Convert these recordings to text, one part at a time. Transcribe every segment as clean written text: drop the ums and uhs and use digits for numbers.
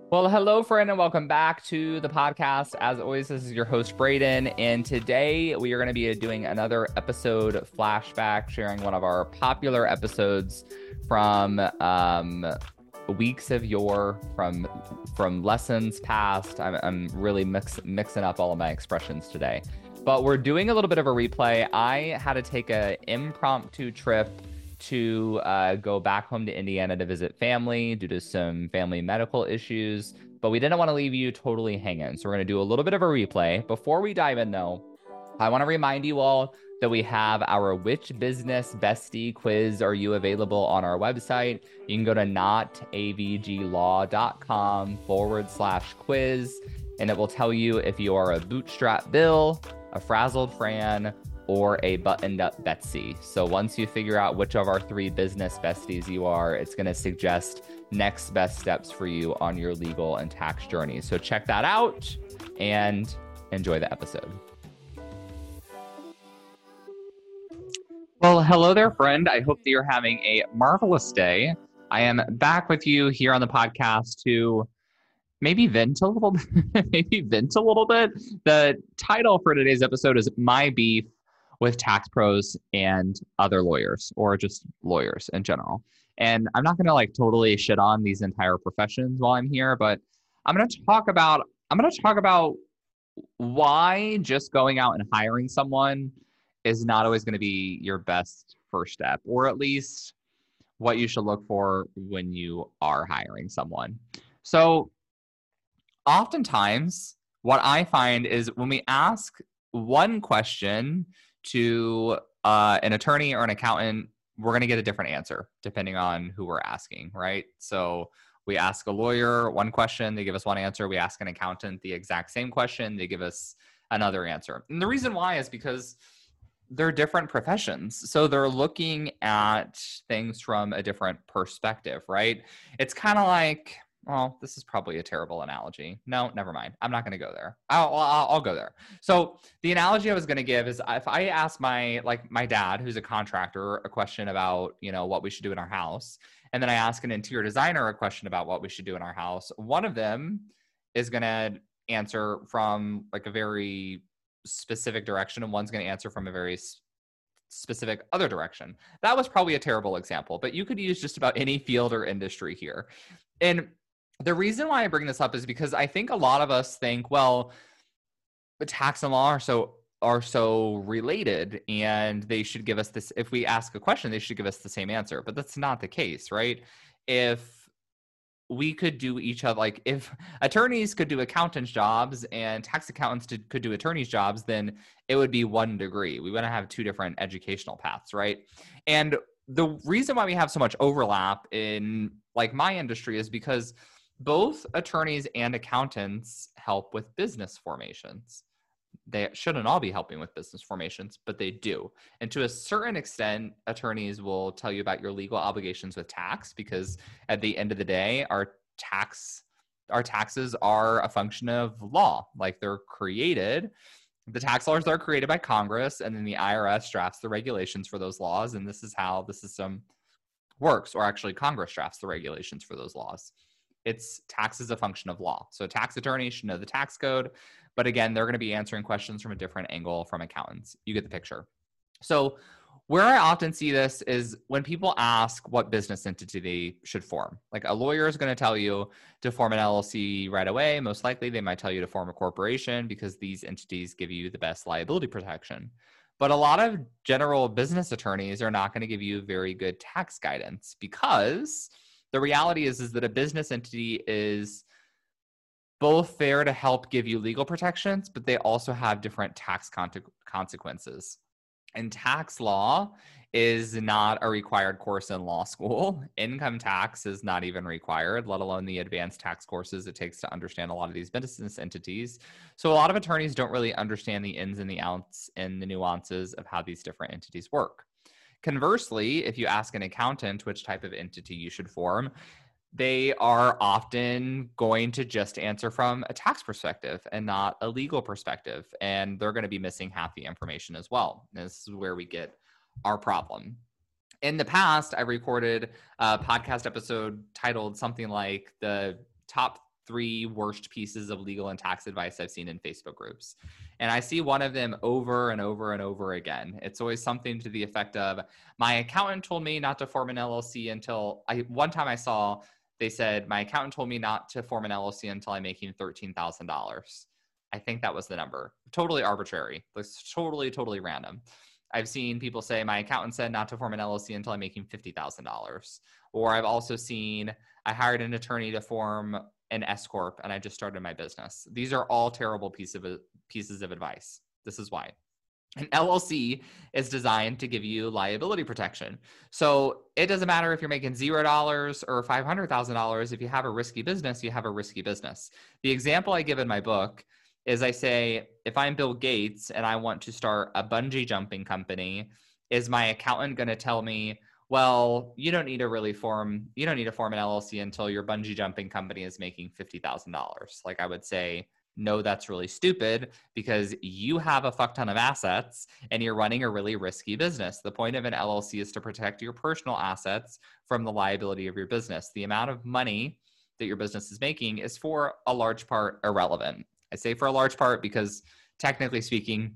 Well, hello, friend, and welcome back to the podcast. As always, this is your host, Braden, and today we are going to be doing another episode flashback, sharing one of our popular episodes from weeks of yore, from lessons past. I'm really mixing up all of my expressions today, but we're doing a little bit of a replay. I had to take an impromptu trip to go back home to Indiana to visit family due to some family medical issues, but we didn't want to leave you totally hanging. So we're going to do a little bit of a replay. Before we dive in, though, I want to remind you all that we have our Which Business Bestie quiz. Are you available on our website? You can go to notavglaw.com/quiz, and it will tell you if you are a bootstrap Bill, a frazzled Fran, or a buttoned up Betsy. So once you figure out which of our three business besties you are, it's going to suggest next best steps for you on your legal and tax journey. So check that out and enjoy the episode. Well, hello there, friend. I hope that you're having a marvelous day. I am back with you here on the podcast to maybe vent a little bit. The title for today's episode is My Beef with Tax Pros and Other Lawyers, or just lawyers in general. And I'm not going to totally shit on these entire professions while I'm here, but I'm going to talk about why just going out and hiring someone is not always going to be your best first step, or at least what you should look for when you are hiring someone. So oftentimes what I find is when we ask one question to an attorney or an accountant, we're going to get a different answer depending on who we're asking, right? So we ask a lawyer one question, they give us one answer. We ask an accountant the exact same question, they give us another answer. And the reason why is because they're different professions. So they're looking at things from a different perspective, right? It's kind of like, well, this is probably a terrible analogy. No, never mind. I'm not going to go there. I'll go there. So the analogy I was going to give is if I ask my dad, who's a contractor, a question about, what we should do in our house, and then I ask an interior designer a question about what we should do in our house, one of them is going to answer from a very specific direction, and one's going to answer from a very specific other direction. That was probably a terrible example, but you could use just about any field or industry here. And the reason why I bring this up is because I think a lot of us think, well, the tax and law are so related, and they should give us this. If we ask a question, they should give us the same answer. But that's not the case, right? If we could do each other, if attorneys could do accountants' jobs and tax accountants could do attorneys' jobs, then it would be 1 degree. We want to have 2 different educational paths, right? And the reason why we have so much overlap in my industry is because both attorneys and accountants help with business formations. They shouldn't all be helping with business formations, but they do. And to a certain extent, attorneys will tell you about your legal obligations with tax, because at the end of the day, our taxes are a function of law. They're created. The tax laws are created by Congress, and then the IRS drafts the regulations for those laws. And this is how the system works, or actually Congress drafts the regulations for those laws. It's tax is a function of law. So a tax attorney should know the tax code. But again, they're going to be answering questions from a different angle from accountants. You get the picture. So where I often see this is when people ask what business entity they should form. A lawyer is going to tell you to form an LLC right away. Most likely, they might tell you to form a corporation because these entities give you the best liability protection. But a lot of general business attorneys are not going to give you very good tax guidance, because the reality is that a business entity is both there to help give you legal protections, but they also have different tax consequences. And tax law is not a required course in law school. Income tax is not even required, let alone the advanced tax courses it takes to understand a lot of these business entities. So a lot of attorneys don't really understand the ins and the outs and the nuances of how these different entities work. Conversely, if you ask an accountant which type of entity you should form, they are often going to just answer from a tax perspective and not a legal perspective. And they're going to be missing half the information as well. And this is where we get our problem. In the past, I recorded a podcast episode titled something like the top 3 worst pieces of legal and tax advice I've seen in Facebook groups. And I see one of them over and over and over again. It's always something to the effect of, my accountant told me not to form an LLC until one time I saw, they said, my accountant told me not to form an LLC until I'm making $13,000. I think that was the number. Totally arbitrary. It's totally random. I've seen people say, my accountant said not to form an LLC until I'm making $50,000. Or I've also seen, I hired an attorney to form an S Corp and I just started my business. These are all terrible pieces of advice. This is why. An LLC is designed to give you liability protection. So it doesn't matter if you're making $0 or $500,000. If you have a risky business, you have a risky business. The example I give in my book is I say, if I'm Bill Gates and I want to start a bungee jumping company, is my accountant going to tell me, well, you don't need to form an LLC until your bungee jumping company is making $50,000. Like, I would say, no, that's really stupid, because you have a fuck ton of assets and you're running a really risky business. The point of an LLC is to protect your personal assets from the liability of your business. The amount of money that your business is making is for a large part irrelevant. I say for a large part because, technically speaking,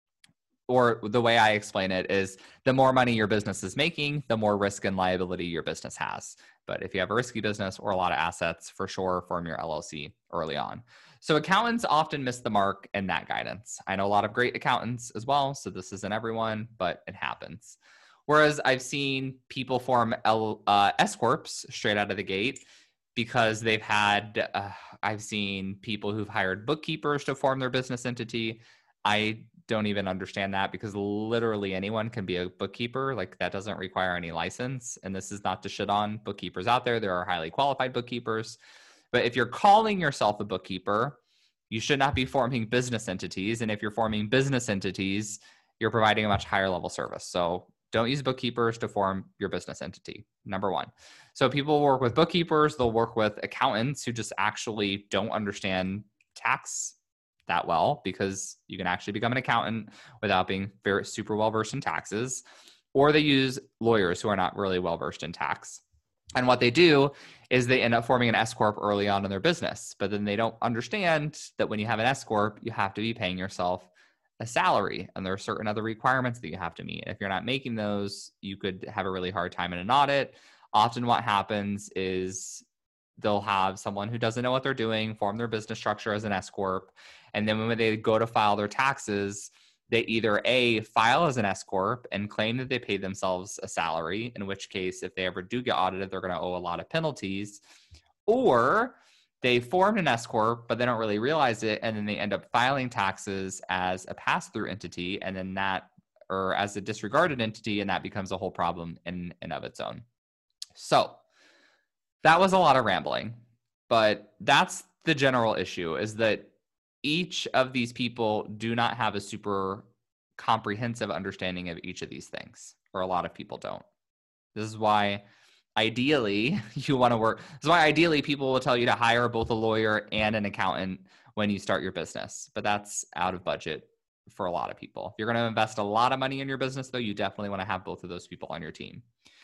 or the way I explain it is, the more money your business is making, the more risk and liability your business has. But if you have a risky business or a lot of assets, for sure, form your LLC early on. So accountants often miss the mark in that guidance. I know a lot of great accountants as well, so this isn't everyone, but it happens. Whereas I've seen people form S Corps straight out of the gate, because they've had, I've seen people who've hired bookkeepers to form their business entity. I don't even understand that, because literally anyone can be a bookkeeper. Like, that doesn't require any license. And this is not to shit on bookkeepers out there. There are highly qualified bookkeepers. But if you're calling yourself a bookkeeper, you should not be forming business entities. And if you're forming business entities, you're providing a much higher level service. So don't use bookkeepers to form your business entity, number one. So people work with bookkeepers, they'll work with accountants who just actually don't understand tax that well, because you can actually become an accountant without being very super well versed in taxes. Or they use lawyers who are not really well versed in tax. And what they do is they end up forming an S Corp early on in their business, but then they don't understand that when you have an S Corp, you have to be paying yourself a salary, and there are certain other requirements that you have to meet. If you're not making those, you could have a really hard time in an audit. Often what happens is they'll have someone who doesn't know what they're doing form their business structure as an S Corp. And then when they go to file their taxes, they either file as an S Corp and claim that they paid themselves a salary, in which case, if they ever do get audited, they're going to owe a lot of penalties, or they formed an S Corp, but they don't really realize it. And then they end up filing taxes as a pass-through entity, and then or as a disregarded entity, and that becomes a whole problem in and of its own. So that was a lot of rambling, but that's the general issue, is that each of these people do not have a super comprehensive understanding of each of these things, or a lot of people don't. This is why ideally you want to work. This is why ideally people will tell you to hire both a lawyer and an accountant when you start your business, but that's out of budget for a lot of people. If you're going to invest a lot of money in your business, though, you definitely want to have both of those people on your team.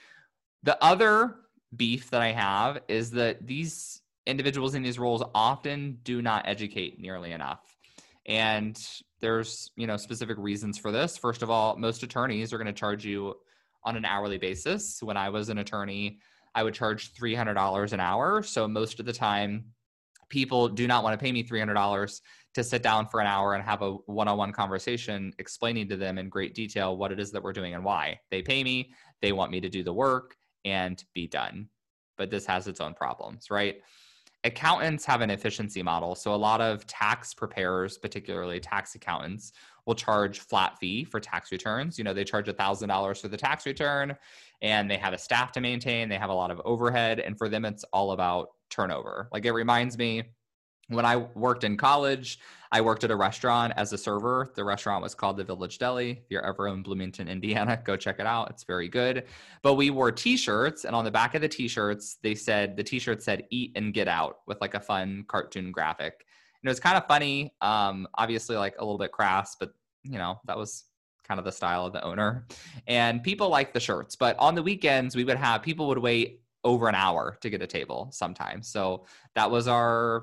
The other beef that I have is that these individuals in these roles often do not educate nearly enough. And there's, specific reasons for this. First of all, most attorneys are going to charge you on an hourly basis. When I was an attorney, I would charge $300 an hour. So most of the time, people do not want to pay me $300 to sit down for an hour and have a one-on-one conversation explaining to them in great detail what it is that we're doing and why. They pay me, they want me to do the work and be done. But this has its own problems, right? Accountants have an efficiency model. So a lot of tax preparers, particularly tax accountants, will charge flat fee for tax returns. They charge $1,000 for the tax return, and they have a staff to maintain. They have a lot of overhead. And for them, it's all about turnover. Like, it reminds me, when I worked in college, I worked at a restaurant as a server. The restaurant was called the Village Deli. If you're ever in Bloomington, Indiana, go check it out. It's very good. But we wore t-shirts, and on the back of the t-shirts, the t-shirt said "Eat and Get Out" with like a fun cartoon graphic. And it was kind of funny, obviously like a little bit crass, but that was kind of the style of the owner. And people liked the shirts. But on the weekends, people would wait over an hour to get a table sometimes. So that was our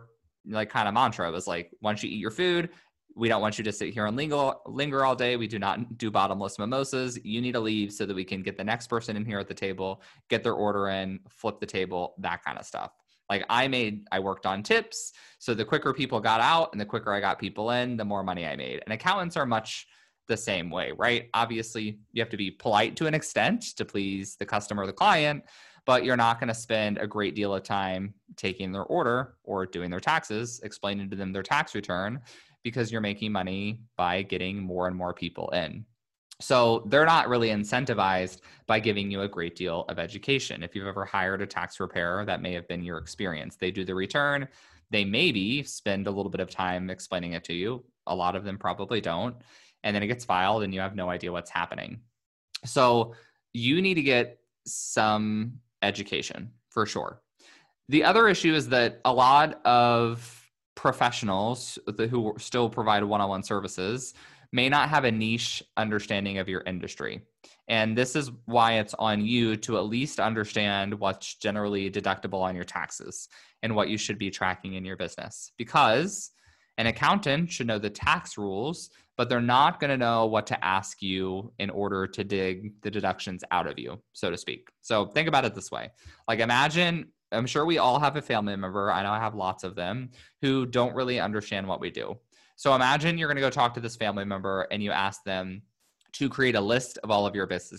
like kind of mantra. It was like, once you eat your food, we don't want you to sit here and linger all day. We do not do bottomless mimosas. You need to leave so that we can get the next person in here at the table, get their order in, flip the table, that kind of stuff. Like I worked on tips. So the quicker people got out and the quicker I got people in, the more money I made. And accountants are much the same way, right? Obviously, you have to be polite to an extent to please the customer or the client, but you're not going to spend a great deal of time taking their order or doing their taxes, explaining to them their tax return, because you're making money by getting more and more people in. So they're not really incentivized by giving you a great deal of education. If you've ever hired a tax preparer, that may have been your experience. They do the return. They maybe spend a little bit of time explaining it to you. A lot of them probably don't. And then it gets filed and you have no idea what's happening. So you need to get some education for sure. The other issue is that a lot of professionals who still provide one-on-one services may not have a niche understanding of your industry. And this is why it's on you to at least understand what's generally deductible on your taxes and what you should be tracking in your business. Because an accountant should know the tax rules, but they're not going to know what to ask you in order to dig the deductions out of you, so to speak. So think about it this way. Like imagine, I'm sure we all have a family member, I know I have lots of them, who don't really understand what we do. So imagine you're going to go talk to this family member and you ask them to create a list of all of your business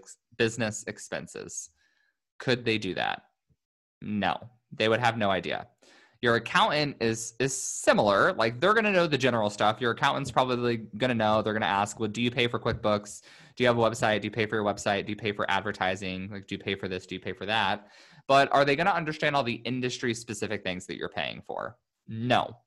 expenses. Could they do that? No, they would have no idea. Your accountant is similar. Like they're going to know the general stuff. Your accountant's probably going to know. They're going to ask, well, do you pay for QuickBooks? Do you have a website? Do you pay for your website? Do you pay for advertising? Like, do you pay for this? Do you pay for that? But are they going to understand all the industry specific things that you're paying for? No,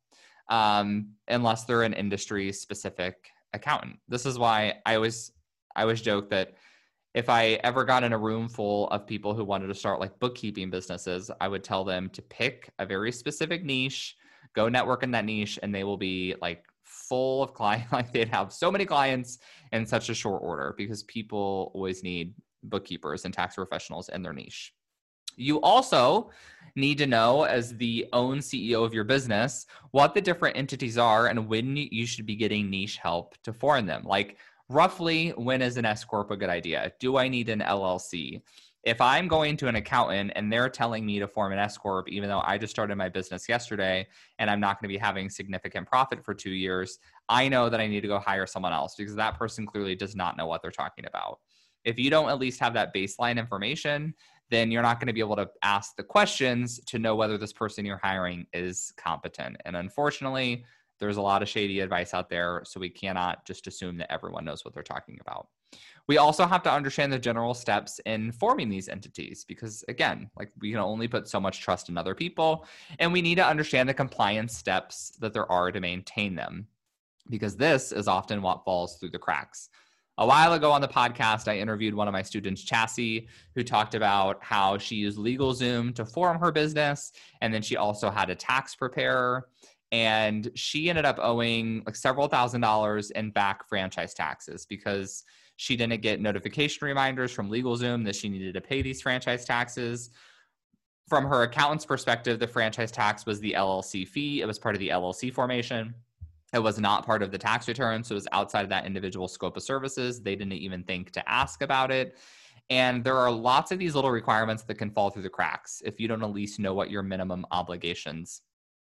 unless they're an industry specific accountant. This is why I always joke that if I ever got in a room full of people who wanted to start like bookkeeping businesses, I would tell them to pick a very specific niche, go network in that niche, and they will be like full of clients. Like they'd have so many clients in such a short order because people always need bookkeepers and tax professionals in their niche. You also need to know, as the own CEO of your business, what the different entities are and when you should be getting niche help to form them. Like roughly, when is an S Corp a good idea? Do I need an LLC? If I'm going to an accountant and they're telling me to form an S Corp, even though I just started my business yesterday and I'm not going to be having significant profit for 2 years, I know that I need to go hire someone else because that person clearly does not know what they're talking about. If you don't at least have that baseline information, then you're not going to be able to ask the questions to know whether this person you're hiring is competent. And unfortunately, there's a lot of shady advice out there, so we cannot just assume that everyone knows what they're talking about. We also have to understand the general steps in forming these entities because, again, like we can only put so much trust in other people, and we need to understand the compliance steps that there are to maintain them because this is often what falls through the cracks. A while ago on the podcast, I interviewed one of my students, Chassie, who talked about how she used LegalZoom to form her business, and then she also had a tax preparer. And she ended up owing like several $1,000s in back franchise taxes because she didn't get notification reminders from LegalZoom that she needed to pay these franchise taxes. From her accountant's perspective, the franchise tax was the LLC fee. It was part of the LLC formation. It was not part of the tax return, so it was outside of that individual scope of services. They didn't even think to ask about it. And there are lots of these little requirements that can fall through the cracks if you don't at least know what your minimum obligations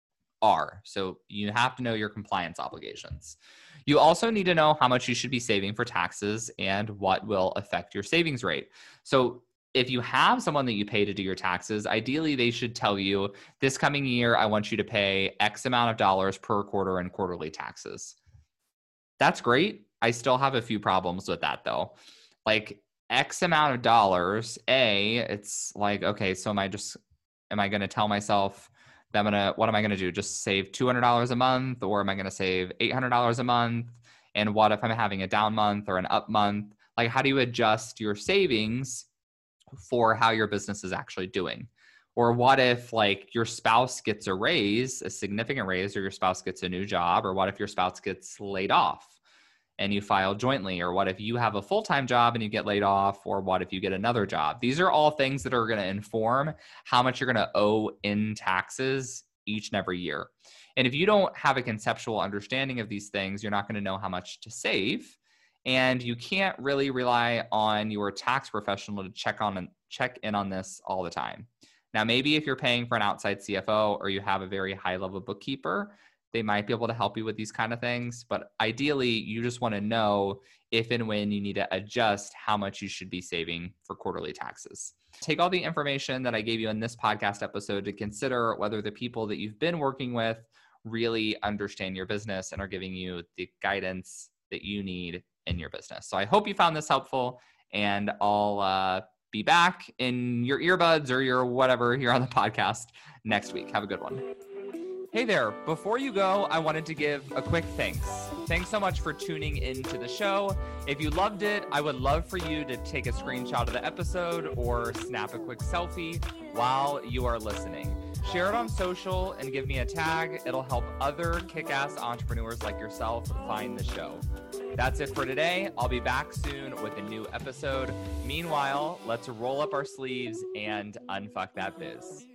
are. So you have to know your compliance obligations. You also need to know how much you should be saving for taxes and what will affect your savings rate. So if you have someone that you pay to do your taxes, ideally they should tell you this coming year, I want you to pay X amount of dollars per quarter in quarterly taxes. That's great. I still have a few problems with that though. Like X amount of dollars, it's like, okay, so am I going to tell myself that what am I going to do? Just save $200 a month, or am I going to save $800 a month? And what if I'm having a down month or an up month? Like, how do you adjust your savings for how your business is actually doing? Or what if like your spouse gets a raise, a significant raise, or your spouse gets a new job? Or what if your spouse gets laid off and you file jointly? Or what if you have a full-time job and you get laid off? Or what if you get another job? These are all things that are going to inform how much you're going to owe in taxes each and every year. And if you don't have a conceptual understanding of these things, you're not going to know how much to save. And you can't really rely on your tax professional to check in on this all the time. Now, maybe if you're paying for an outside CFO or you have a very high level bookkeeper, they might be able to help you with these kind of things. But ideally, you just want to know if and when you need to adjust how much you should be saving for quarterly taxes. Take all the information that I gave you in this podcast episode to consider whether the people that you've been working with really understand your business and are giving you the guidance that you need in your business. So I hope you found this helpful, and I'll be back in your earbuds or your whatever here on the podcast next week. Have a good one. Hey there, before you go, I wanted to give a quick thanks. Thanks so much for tuning into the show. If you loved it, I would love for you to take a screenshot of the episode or snap a quick selfie while you are listening. Share it on social and give me a tag. It'll help other kick-ass entrepreneurs like yourself find the show. That's it for today. I'll be back soon with a new episode. Meanwhile, let's roll up our sleeves and unfuck that biz.